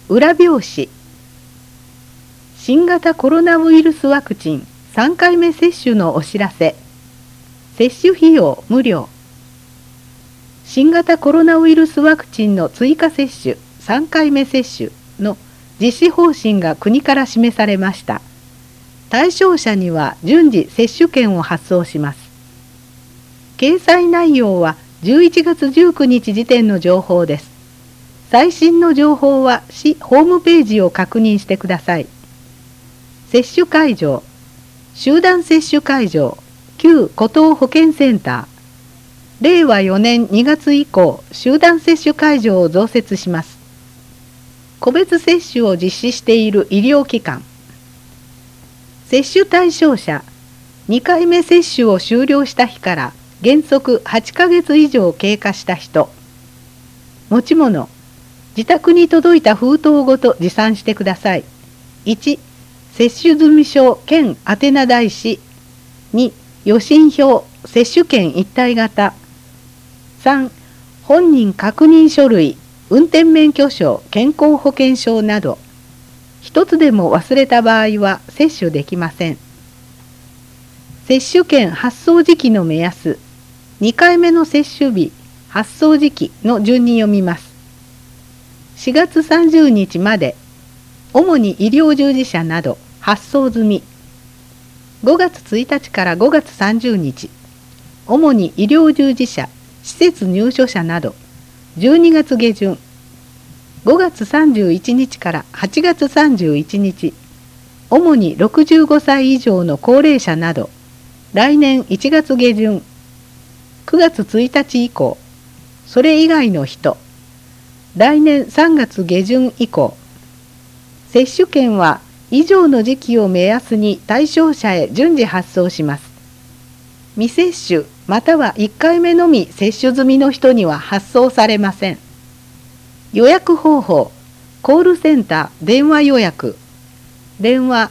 裏表紙。新型コロナウイルスワクチン3回目接種のお知らせ。接種費用無料。新型コロナウイルスワクチンの追加接種3回目接種の実施方針が国から示されました。対象者には順次接種券を発送します。掲載内容は11月19日時点の情報です。最新の情報は市ホームページを確認してください。接種会場、集団接種会場、旧湖東保健センター。令和4年2月以降、集団接種会場を増設します。個別接種を実施している医療機関。接種対象者、2回目接種を終了した日から原則8ヶ月以上経過した人。持ち物、自宅に届いた封筒ごと持参してください。1、接種済証兼宛名台紙。2、予診票、接種券一体型。3、本人確認書類、運転免許証、健康保険証など。一つでも忘れた場合は接種できません。接種券発送時期の目安。2回目の接種日、発送時期の順に読みます。4月30日まで、主に医療従事者など発送済み。5月1日から5月30日、主に医療従事者、施設入所者など、12月下旬、5月31日から8月31日、主に65歳以上の高齢者など、来年1月下旬、9月1日以降、それ以外の人、来年3月下旬以降、接種券は以上の時期を目安に対象者へ順次発送します。未接種または1回目のみ接種済みの人には発送されません。予約方法、コールセンター電話予約。電話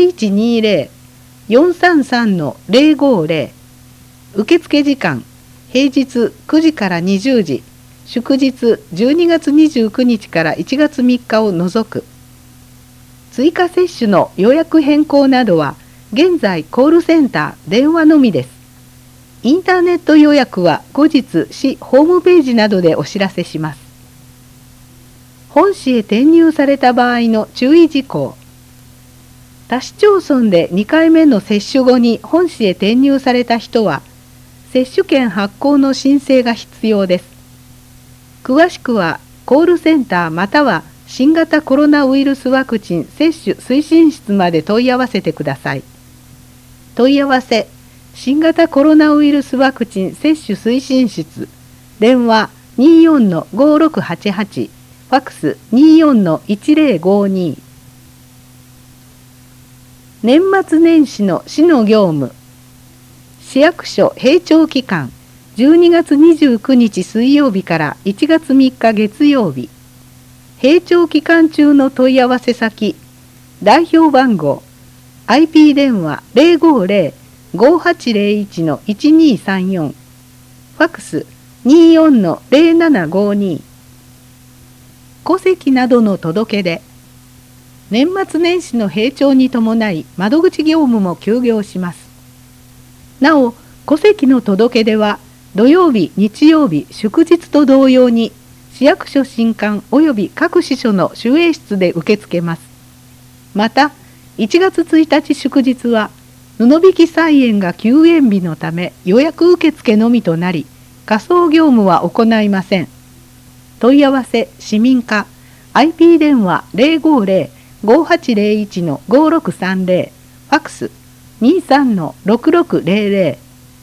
0120-433-050。受付時間、平日9時から20時、祝日12月29日から1月3日を除く。追加接種の予約変更などは現在コールセンター電話のみです。インターネット予約は後日市ホームページなどでお知らせします。本市へ転入された場合の注意事項。他市町村で2回目の接種後に本市へ転入された人は接種券発行の申請が必要です。詳しくはコールセンターまたは新型コロナウイルスワクチン接種推進室まで問い合わせてください。問い合わせ、新型コロナウイルスワクチン接種推進室、電話 24-5688、ファックス 24-1052。年末年始の市の業務。市役所閉庁期間、12月29日水曜日から1月3日月曜日。閉庁期間中の問い合わせ先、代表番号、IP 電話 050-5801-1234、ファックス 24-0752。戸籍などの届け出。年末年始の閉庁に伴い窓口業務も休業します。なお、戸籍の届け出は土曜日、日曜日、祝日と同様に市役所新館及び各支所の守衛室で受け付けます。また、1月1日祝日は布引菜園が休園日のため予約受付のみとなり、仮装業務は行いません。問い合わせ市民課 IP 電話 050-5801-5630、ファックス 23-6600。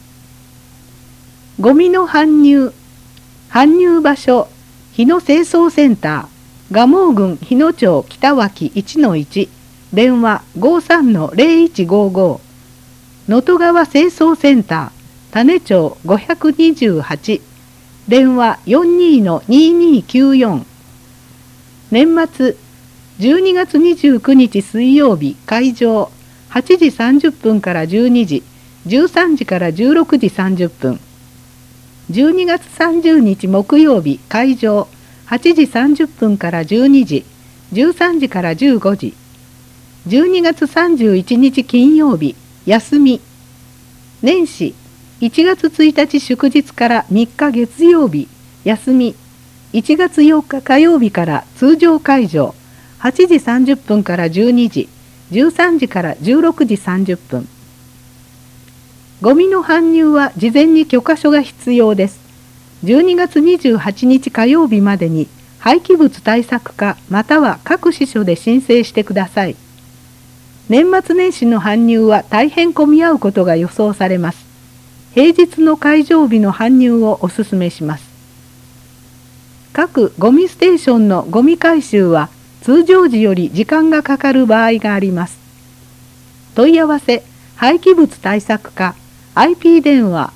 ゴミの搬入場所、日野清掃センター、蒲生郡日野町北脇 1-1、電話 53-0155。能登川清掃センター、種町528、電話 42-2294。年末12月29日水曜日会場、8時30分から12時、13時から16時30分。12月30日木曜日会場、8時30分から12時、 13時から15時。12月31日金曜日、休み。年始、1月1日祝日から3日月曜日、休み。1月8日火曜日から通常会場、8時30分から12時、13時から16時30分。ゴミの搬入は事前に許可書が必要です。12月28日火曜日までに廃棄物対策課または各支所で申請してください。年末年始の搬入は大変混み合うことが予想されます。平日の会場日の搬入をお勧めします。各ゴミステーションのゴミ回収は通常時より時間がかかる場合があります。問い合わせ廃棄物対策課 IP 電話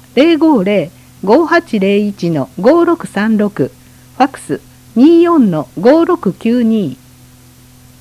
050-5801-5636ファックス24-5692